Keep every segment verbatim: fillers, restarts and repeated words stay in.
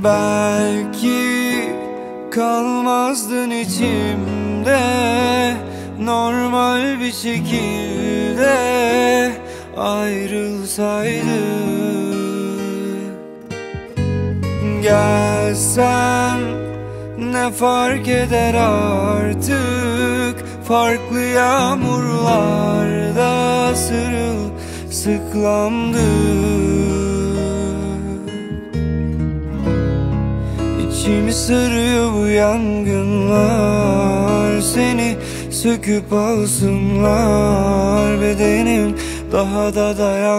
Belki kalmazdın içimde, normal bir şekilde ayrılsaydık. Gelsen ne fark eder artık, farklı yağmurlarda sırılsıklamdık. İçimi sarıyor bu yangınlar, seni söküp alsınlar, bedenim daha da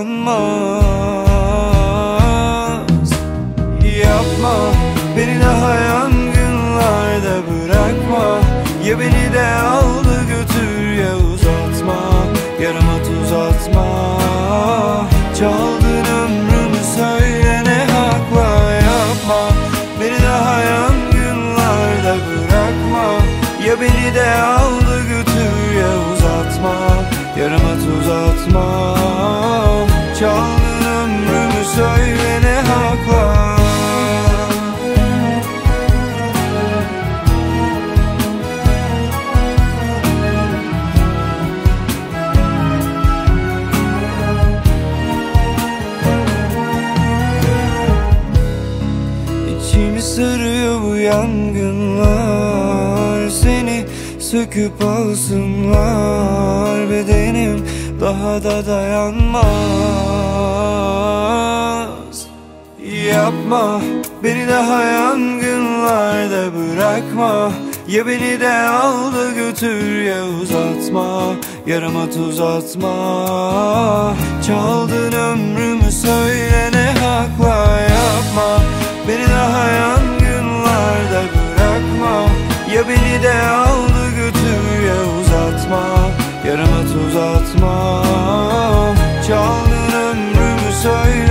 dayanmaz. Yapma, beni daha yangınlarda bırakma. Ya beni de al da götür, ya uzatma, yarama tuz atma. Çaldın ömrümü, söyle ne hakla. Yapma, beni daha yangınlarda bırakma. Ya beni de al da götür, ya uzatma, yarama tuz atma. Çaldın ömrümü, söyle ne hakla. İçimi sarıyor bu yangınlar, seni söküp alsınlar, bedenim daha da dayanmaz. Yapma, beni daha yangınlarda bırakma. Ya beni de al da götür, ya uzatma, yarama tuz atma. Çaldın ömrümü, söyle ne hakla. Yapma, beni daha yangınlarda bırakma. Ya beni de al da götür, ya uzatma, yarama tuz atma. Çaldın ömrümü, söyle